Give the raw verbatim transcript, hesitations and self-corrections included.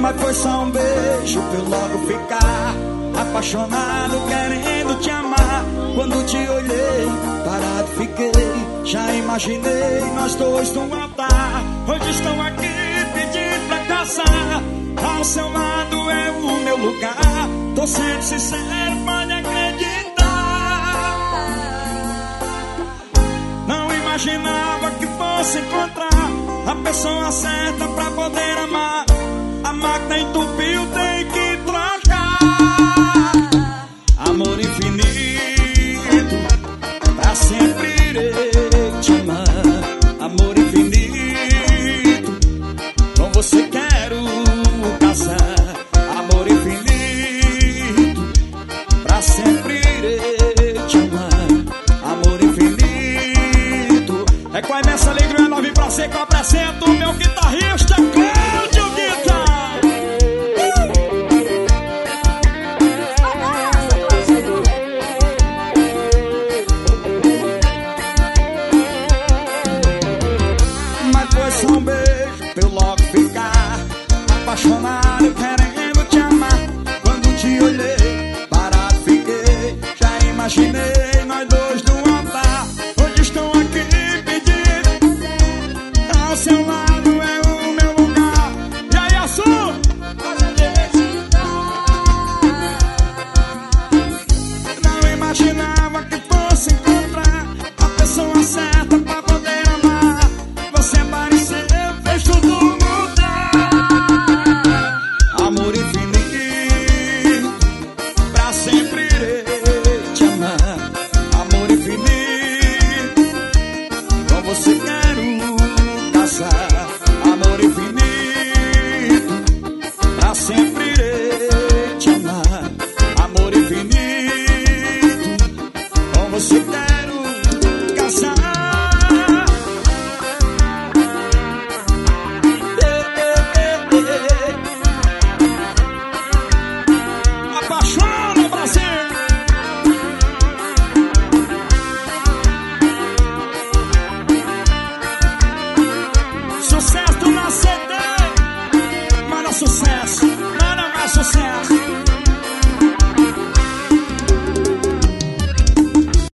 mas foi só um beijo pra eu logo ficar apaixonado, querendo te amar. Quando te olhei, parado fiquei, já imaginei nós dois no altar. Hoje estou aqui pedindo pra casar, ao seu lado é o meu lugar. Tô sendo sincero, pode acreditar. Não imaginava que fosse encontrar a pessoa certa pra poder amar. A máquina entupiu, tem que trocar. Amor infinito, pra sempre irei te amar. Amor infinito, com você quero casar. Amor infinito, pra sempre irei te amar. Amor infinito. É com a imensa alegria nove pra ser que eu apresento o meu que